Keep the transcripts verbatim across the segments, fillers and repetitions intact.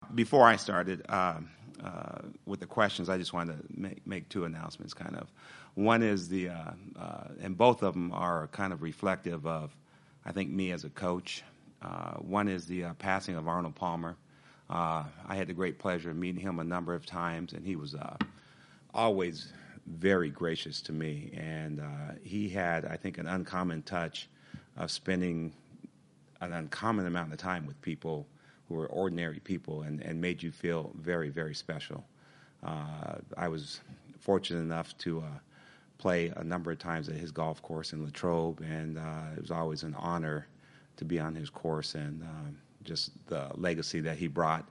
before I started uh, uh, with the questions, I just wanted to make, make two announcements, kind of. One is the, uh, uh, and both of them are kind of reflective of, I think, me as a coach. Uh, one is the uh, passing of Arnold Palmer. Uh, I had the great pleasure of meeting him a number of times, and he was uh, always very gracious to me. And uh, he had, I think, an uncommon touch of spending an uncommon amount of time with people who were ordinary people and, and made you feel very, very special. Uh, I was fortunate enough to uh, play a number of times at his golf course in Latrobe, and uh, it was always an honor to be on his course, and um, just the legacy that he brought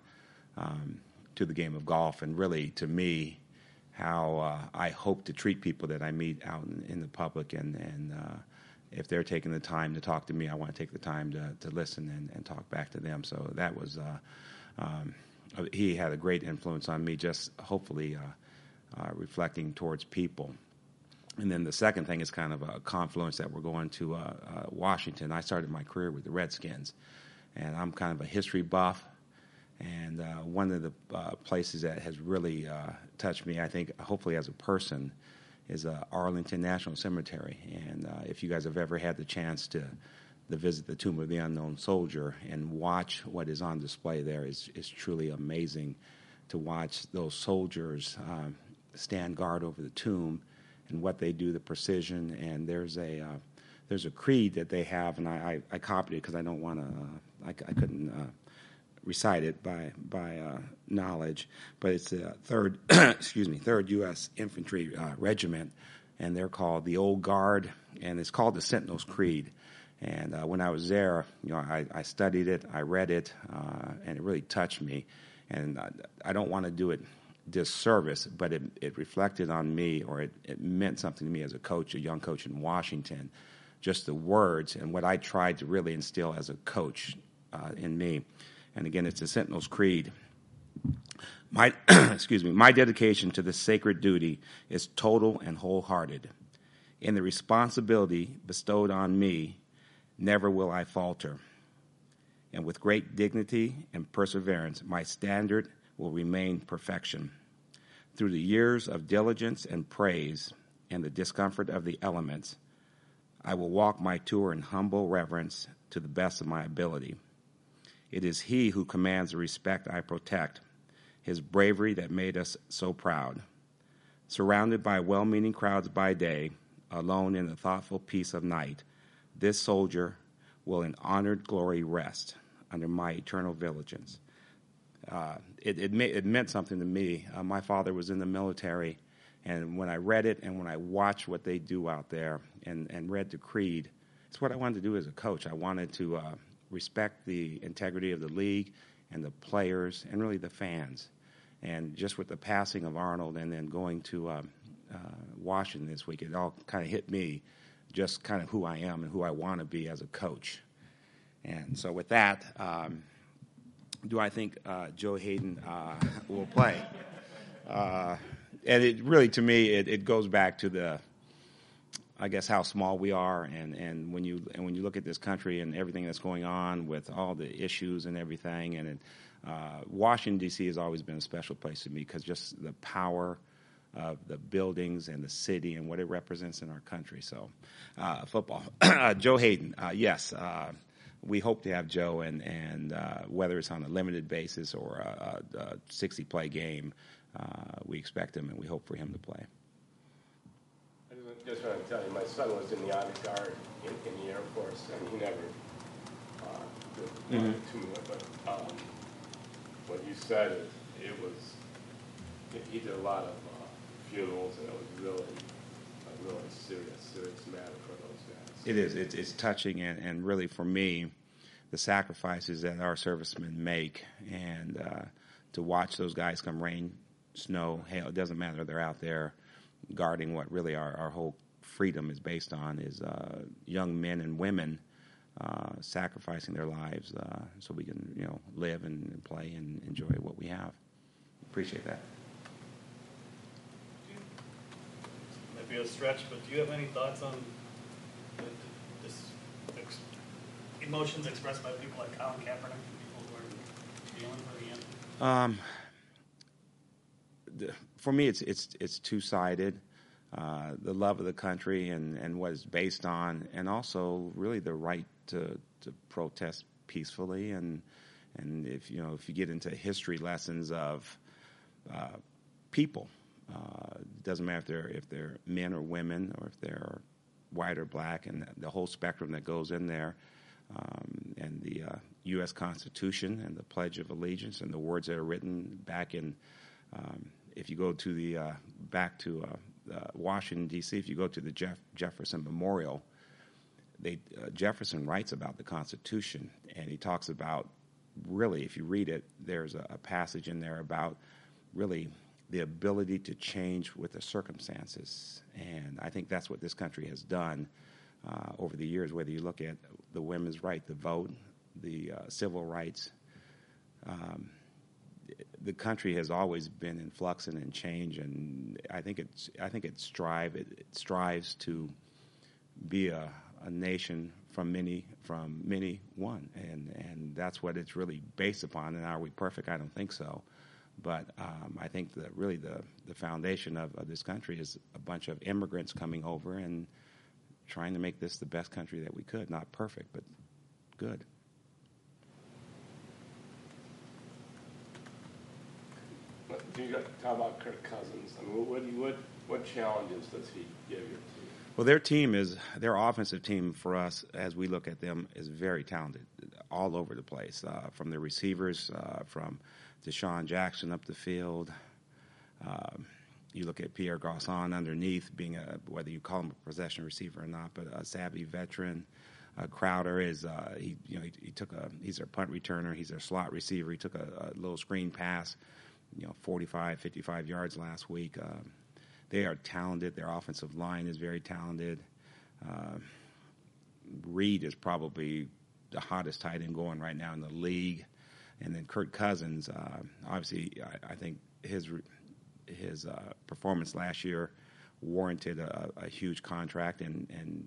um, to the game of golf, and really, to me, how uh, I hope to treat people that I meet out in, in the public, and, and uh, if they're taking the time to talk to me, I want to take the time to, to listen and, and talk back to them. So that was, uh, um, he had a great influence on me, just hopefully uh, uh, reflecting towards people. And then the second thing is kind of a confluence that we're going to uh, uh, Washington. I started my career with the Redskins, and I'm kind of a history buff. And uh, one of the uh, places that has really uh, touched me, I think, hopefully as a person, is uh, Arlington National Cemetery. And uh, if you guys have ever had the chance to, to visit the Tomb of the Unknown Soldier and watch what is on display there, is is truly amazing to watch those soldiers um, stand guard over the tomb and what they do, the precision. And there's a uh, there's a creed that they have, and I, I, I copied it because I don't want to, uh, I, I couldn't uh, recite it by by uh, knowledge, but it's the third, excuse me, third U S Infantry uh, Regiment, and they're called the Old Guard, and it's called the Sentinel's Creed. And uh, when I was there, you know, I, I studied it, I read it, uh, and it really touched me. And I, I don't want to do it disservice, but it, it reflected on me, or it, it meant something to me as a coach, a young coach in Washington, just the words and what I tried to really instill as a coach uh, in me. And again, it's the Sentinel's Creed. My, excuse me, my dedication to this sacred duty is total and wholehearted. In the responsibility bestowed on me, never will I falter. And with great dignity and perseverance, my standard will remain perfection. Through the years of diligence and praise and the discomfort of the elements, I will walk my tour in humble reverence to the best of my ability. It is he who commands the respect I protect, his bravery that made us so proud. Surrounded by well-meaning crowds by day, alone in the thoughtful peace of night, this soldier will in honored glory rest under my eternal vigilance. Uh, it, it, ma- it meant something to me. Uh, my father was in the military, and when I read it and when I watched what they do out there and, and read the creed, it's what I wanted to do as a coach. I wanted to uh, respect the integrity of the league and the players and really the fans. And just with the passing of Arnold and then going to um, uh, Washington this week, it all kind of hit me just kind of who I am and who I want to be as a coach. And so with that, um, do I think uh, Joe Haden uh, will play? Uh, and it really, to me, it, it goes back to the, I guess, how small we are, and, and when you and when you look at this country and everything that's going on with all the issues and everything, and it, uh, Washington, D C has always been a special place to me because just the power of the buildings and the city and what it represents in our country. So, uh, football. Joe Haden, uh, yes, uh, we hope to have Joe, and, and uh, whether it's on a limited basis or a, a sixty-play game, uh, we expect him and we hope for him to play. I just want to tell you, my son was in the Army Guard in, in the Air Force, and he never uh, did mm-hmm. to me. But um, what you said, it, it was, he did a lot of uh, funerals, and it was really, a really serious, serious matter for those guys. It is. It's, it's touching, and, and really for me, the sacrifices that our servicemen make, and uh, to watch those guys come rain, snow, hail, it doesn't matter, they're out there guarding what really our, our whole freedom is based on, is uh, young men and women uh, sacrificing their lives uh, so we can, you know, live and, and play and enjoy what we have. Appreciate that. Might be a stretch, but do you have any thoughts on this emotions expressed by people like Colin Kaepernick and people who are feeling for the Um, the, for me, it's it's it's two-sided. Uh, the love of the country and, and what it's based on, and also really the right to to protest peacefully. And and if you know if you get into history lessons of uh, people, uh, it doesn't matter if they're if they're men or women or if they're white or black, and the whole spectrum that goes in there. Um, and the uh, U S Constitution and the Pledge of Allegiance and the words that are written back in, um, if you go to the uh, back to uh, uh, Washington D C, if you go to the Jeff- Jefferson Memorial, they uh, Jefferson writes about the Constitution, and he talks about really, if you read it, there's a, a passage in there about really the ability to change with the circumstances, and I think that's what this country has done. Uh, over the years, whether you look at the women's right to vote, the uh, civil rights, um, the country has always been in flux and in change, and I think it's I think it strive it, it strives to be a, a nation from many from many one, and and that's what it's really based upon. And are we perfect? I don't think so, but um, I think that really the the foundation of, of this country is a bunch of immigrants coming over and trying to make this the best country that we could. Not perfect, but good. Do you talk about Kirk Cousins? I mean, what, what, what challenges does he give your team? Well, their team is, their offensive team for us, as we look at them, is very talented all over the place, uh, from the receivers, uh, from Deshaun Jackson up the field. Um, You look at Pierre Garçon underneath, being a, whether you call him a possession receiver or not, but a savvy veteran. Uh, Crowder is, uh, he, you know, he, he took a, he's their punt returner, he's their slot receiver. He took a, a little screen pass, you know, forty-five, fifty-five yards last week. Uh, they are talented. Their offensive line is very talented. Uh, Reed is probably the hottest tight end going right now in the league. And then Kirk Cousins, uh, obviously, I, I think his his uh, performance last year warranted a, a huge contract, and, and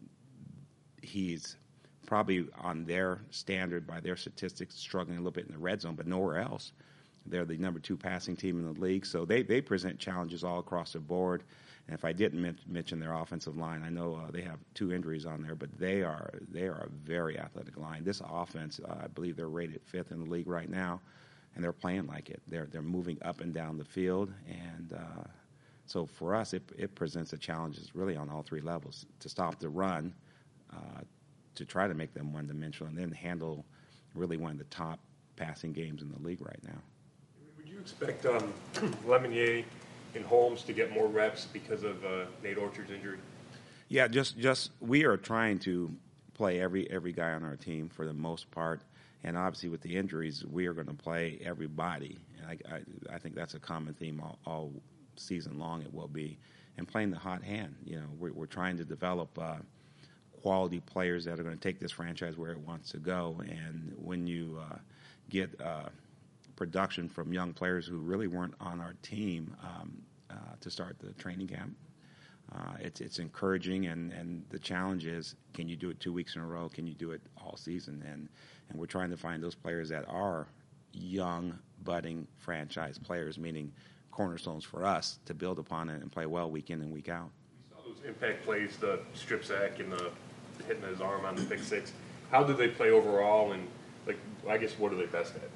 he's probably on their standard, by their statistics, struggling a little bit in the red zone, but nowhere else. They're the number two passing team in the league, so they, they present challenges all across the board. And if I didn't men- mention their offensive line, I know uh, they have two injuries on there, but they are they are a very athletic line. This offense, uh, I believe they're rated fifth in the league right now, and they're playing like it. They're they're moving up and down the field, and uh, so for us, it it presents a challenges really on all three levels to stop the run, uh, to try to make them one-dimensional, and then handle really one of the top passing games in the league right now. Would you expect um, Lemonier and Holmes to get more reps because of uh, Nate Orchard's injury? Yeah, just just we are trying to play every every guy on our team for the most part. And obviously, with the injuries, we are going to play everybody. And I, I, I think that's a common theme all, all season long. It will be, and playing the hot hand. You know, we're, we're trying to develop uh, quality players that are going to take this franchise where it wants to go. And when you uh, get uh, production from young players who really weren't on our team um, uh, to start the training camp, uh, it's it's encouraging. And, and the challenge is, can you do it two weeks in a row? Can you do it all season? And And we're trying to find those players that are young, budding franchise players, meaning cornerstones for us to build upon it and play well week in and week out. We saw those impact plays, the strip sack and the hitting his arm on the pick six. How did they play overall? And, like, I guess, what are they best at?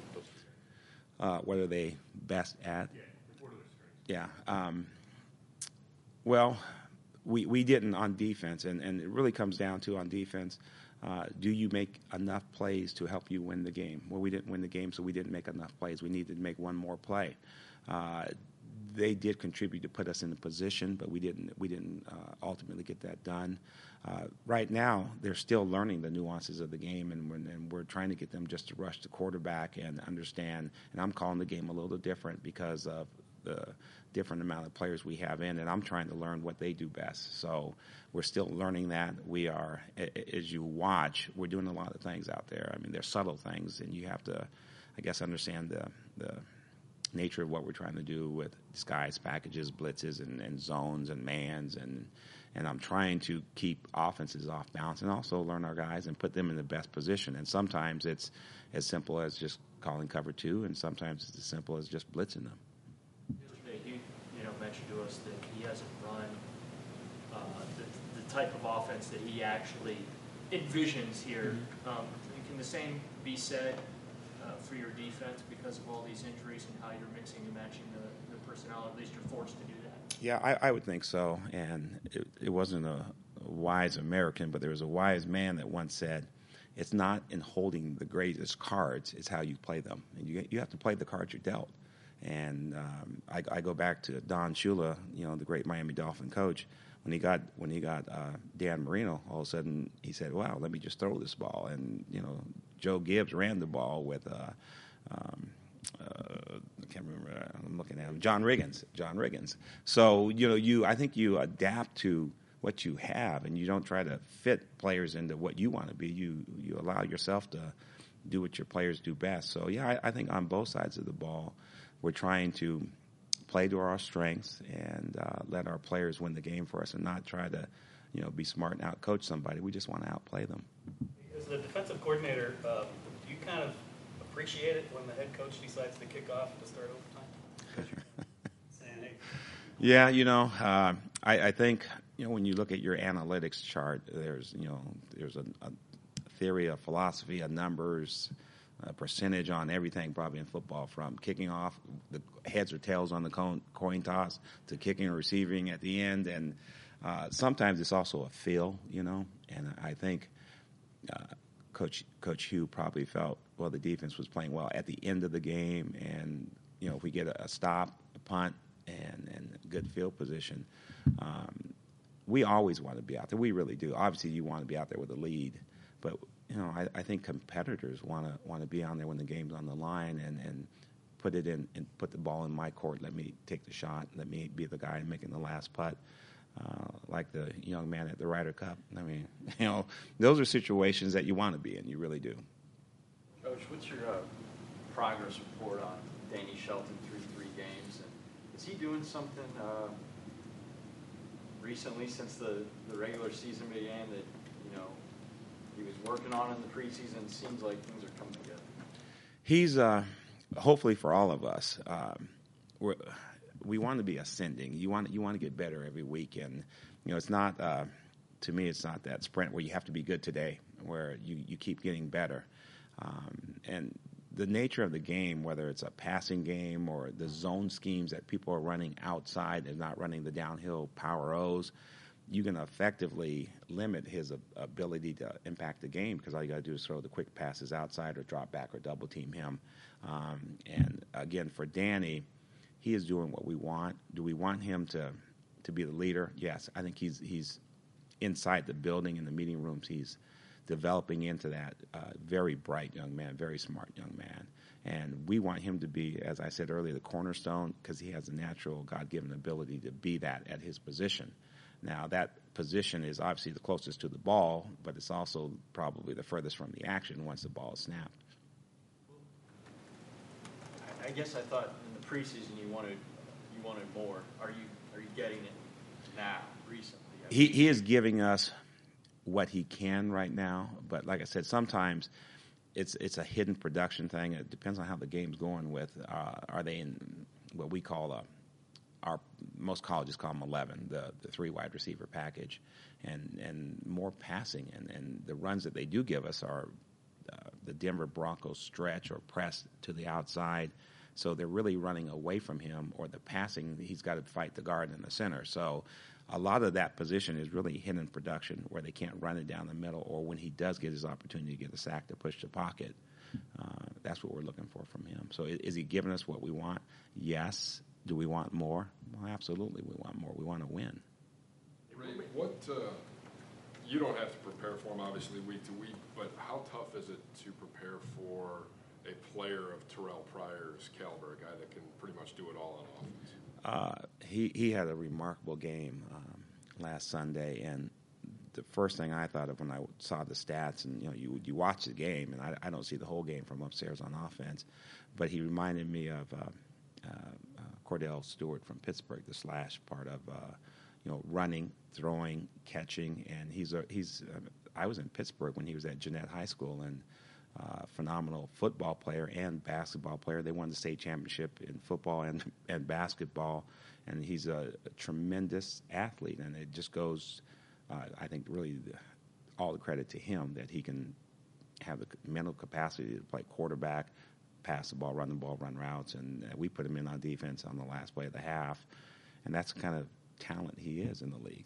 Uh, what are they best at? Yeah, what are their strengths? Yeah. Um, well, we, we didn't on defense, and, and it really comes down to on defense, Uh, do you make enough plays to help you win the game? Well, we didn't win the game, so we didn't make enough plays. We needed to make one more play. Uh, they did contribute to put us in a position, but we didn't. We didn't uh, ultimately get that done. Uh, right now, they're still learning the nuances of the game, and we're, and we're trying to get them just to rush the quarterback and understand. And I'm calling the game a little different because of the different amount of players we have in, and I'm trying to learn what they do best. So we're still learning that. We are, as you watch, we're doing a lot of things out there. I mean, they're subtle things, and you have to, I guess, understand the the nature of what we're trying to do with disguise packages, blitzes, and, and zones and mans, and and I'm trying to keep offenses off balance and also learn our guys and put them in the best position. And sometimes it's as simple as just calling cover two, and sometimes it's as simple as just blitzing them. Yesterday, he, you know, mentioned to us that he hasn't run uh, the, the type of offense that he actually envisions here. Mm-hmm. Um, can the same be said uh, for your defense because of all these injuries and how you're mixing and matching the, the personnel? At least you're forced to do that. Yeah, I, I would think so. And it, it wasn't a, a wise American, but there was a wise man that once said, it's not in holding the greatest cards, it's how you play them. And you you have to play the cards you're dealt. And um, I, I go back to Don Shula, you know, the great Miami Dolphin coach. When he got when he got uh, Dan Marino, all of a sudden he said, "Wow, let me just throw this ball." And you know, Joe Gibbs ran the ball with uh, um, uh, I can't remember. I'm looking at him. John Riggins. John Riggins. So you know, you I think you adapt to what you have, and you don't try to fit players into what you want to be. You you allow yourself to do what your players do best. So yeah, I, I think on both sides of the ball, we're trying to play to our strengths and uh, let our players win the game for us, and not try to, you know, be smart and out-coach somebody. We just want to outplay them. As the defensive coordinator, uh, do you kind of appreciate it when the head coach decides to kick off to start overtime? Yeah, you know, uh, I, I think, you know, when you look at your analytics chart, there's, you know, there's a, a theory, a philosophy, a numbers, a percentage on everything probably in football, from kicking off, the heads or tails on the coin, coin toss, to kicking or receiving at the end. And uh, sometimes it's also a feel, you know, and I think uh, Coach Coach Hugh probably felt, well, the defense was playing well at the end of the game, and, you know, if we get a, a stop, a punt, and, and good field position, um, we always want to be out there. We really do. Obviously, you want to be out there with a lead, but you know, I, I think competitors want to want to be on there when the game's on the line, and, and put it in and put the ball in my court. Let me take the shot. Let me be the guy making the last putt, uh, like the young man at the Ryder Cup. I mean, you know, those are situations that you want to be in. You really do. Coach, what's your uh, progress report on Danny Shelton through three games? And is he doing something uh, recently since the, the regular season began that, you know, he was working on in the preseason? It seems like things are coming together. He's, uh, hopefully for all of us, um, we're, we want to be ascending. You want you want to get better every week. And, you know, it's not, uh, to me, it's not that sprint where you have to be good today, where you, you keep getting better. Um, and the nature of the game, whether it's a passing game or the zone schemes that people are running outside and not running the downhill power O's, you can effectively limit his ability to impact the game, because all you got to do is throw the quick passes outside or drop back or double team him. Um, and again, for Danny, he is doing what we want. Do we want him to to be the leader? Yes. I think he's he's inside the building, in the meeting rooms. He's developing into that uh, very bright young man, very smart young man. And we want him to be, as I said earlier, the cornerstone, because he has a natural God-given ability to be that at his position. Now, that position is obviously the closest to the ball, but it's also probably the furthest from the action once the ball is snapped. I guess I thought in the preseason you wanted you wanted more. Are you are you getting it now, recently? He he is giving us what he can right now, but like I said, sometimes it's it's a hidden production thing. It depends on how the game's going with. Uh, are they in what we call a Our most colleges call them eleven, the, the three wide receiver package, and and more passing, and, and the runs that they do give us are uh, the Denver Broncos stretch or press to the outside, so they're really running away from him, or the passing, he's got to fight the guard in the center. So a lot of that position is really hidden production, where they can't run it down the middle, or when he does get his opportunity to get a sack to push the pocket, uh, that's what we're looking for from him. So is, is he giving us what we want? Yes. Do we want more? Well, absolutely we want more. We want to win. Ray, what, uh, you don't have to prepare for him, obviously, week to week, but how tough is it to prepare for a player of Terrell Pryor's caliber, a guy that can pretty much do it all on offense? Uh, he, he had a remarkable game um, last Sunday, and the first thing I thought of when I saw the stats, and you know, you you watch the game, and I, I don't see the whole game from upstairs on offense, but he reminded me of uh, uh, uh, Cordell Stewart from Pittsburgh, the slash part of uh, you know, running, throwing, catching, and he's a, he's. Uh, I was in Pittsburgh when he was at Jeanette High School, and uh, phenomenal football player and basketball player. They won the state championship in football and, and basketball, and he's a, a tremendous athlete. And it just goes, uh, I think, really the, all the credit to him that he can have the mental capacity to play quarterback, pass the ball, run the ball, run routes, and uh, we put him in on defense on the last play of the half, and that's the kind of talent he is in the league.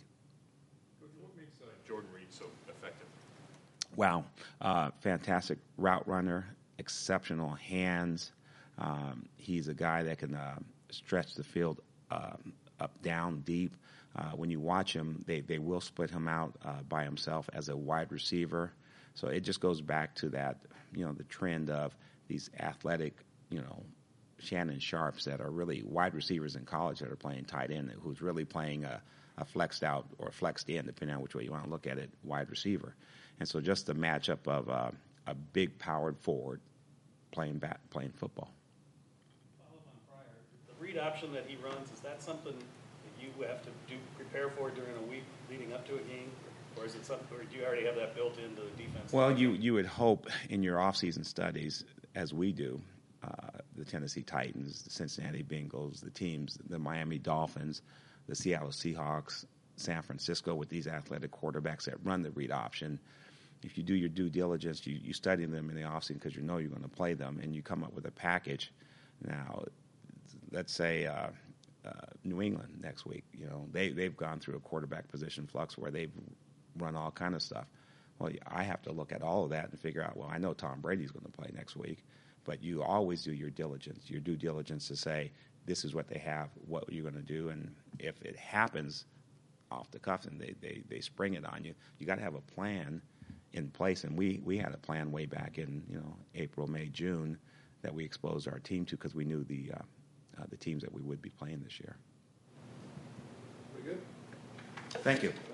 What makes uh, Jordan Reed so effective? Wow. Uh, fantastic route runner, exceptional hands. Um, he's a guy that can uh, stretch the field um, up, down, deep. Uh, when you watch him, they, they will split him out uh, by himself as a wide receiver. So it just goes back to that, you know, the trend of these athletic, you know, Shannon Sharps that are really wide receivers in college that are playing tight end, who's really playing a, a flexed out or flexed in, depending on which way you want to look at it, wide receiver. And so just the matchup of uh, a big powered forward playing bat, playing football. Follow up on Pryor. The read option that he runs, is that something that you have to do prepare for during a week leading up to a game? Or is it something, or do you already have that built into the defense? Well, you, you would hope in your off-season studies, as we do, uh, the Tennessee Titans, the Cincinnati Bengals, the teams, the Miami Dolphins, the Seattle Seahawks, San Francisco, with these athletic quarterbacks that run the read option. If you do your due diligence, you, you study them in the offseason because you know you're going to play them, and you come up with a package. Now, let's say uh, uh, New England next week, you know, they, they've gone through a quarterback position flux where they've run all kind of stuff. Well, I have to look at all of that and figure out, well, I know Tom Brady's going to play next week, but you always do your diligence, your due diligence to say, this is what they have, what you're going to do, and if it happens off the cuff and they, they, they spring it on you, you got to have a plan in place. And we, we had a plan way back in, you know, April, May, June that we exposed our team to because we knew the, uh, uh, the teams that we would be playing this year. We good? Thank you.